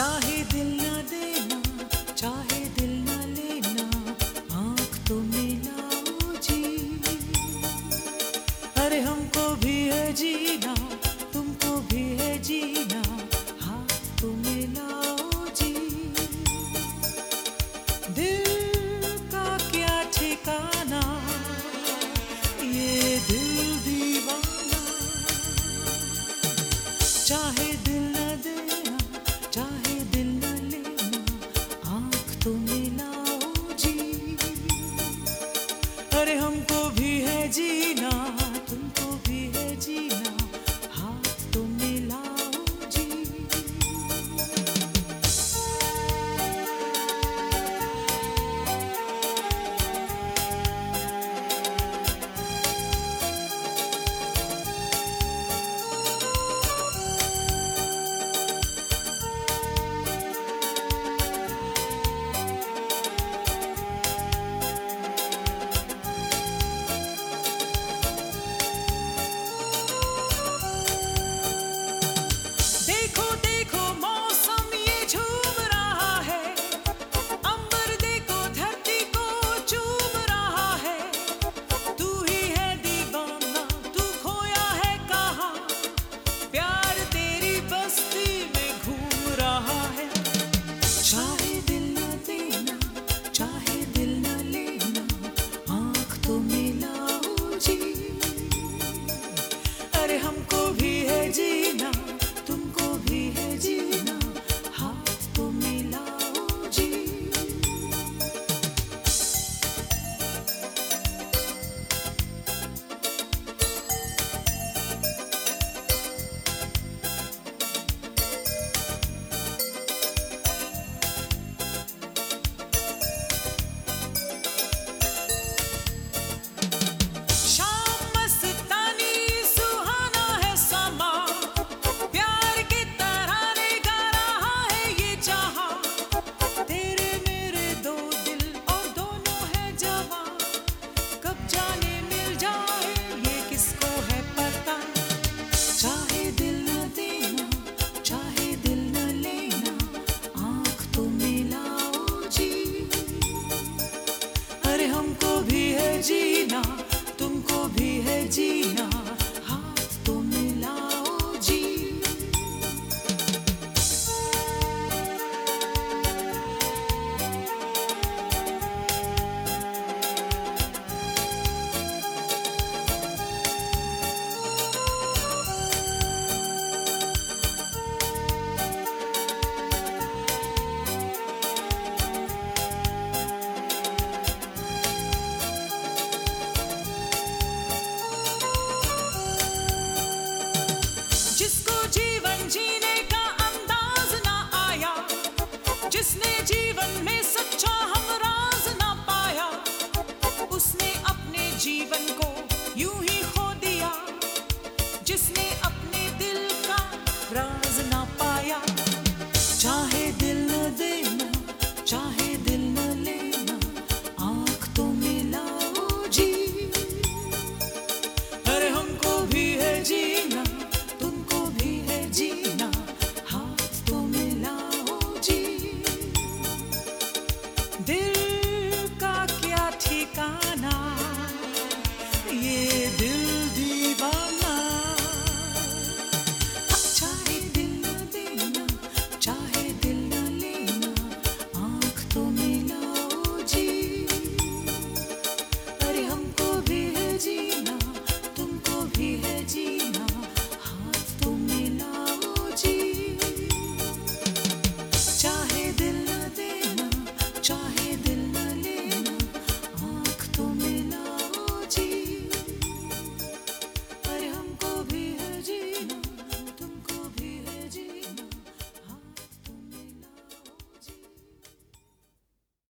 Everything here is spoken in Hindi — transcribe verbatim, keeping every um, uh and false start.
चाहे दिल न देना, चाहे दिल न लेना, आँख तो मिलाओ जी। अरे हमको भी है जीना, तुमको भी है जीना, हाथ तो मिलाओ जी। दिल का क्या ठिकाना, ये दिल दीवाना। चाहे दिल न देना, चाहे दिल न लेना, आँख तो मिलाओ जी। अरे हमको भी है जीना, तुमको भी है जीना, हाथ तो मिलाओ जी। हमको भी है जीना, तुमको भी है जीना, हाथ तो मिलाओ जी। हमको भी है जीना, तुमको भी है जीना, हाथ तो मिलाओ जी। जिसने जीवन में सच्चा हमराज ना पाया, उसने अपने जीवन को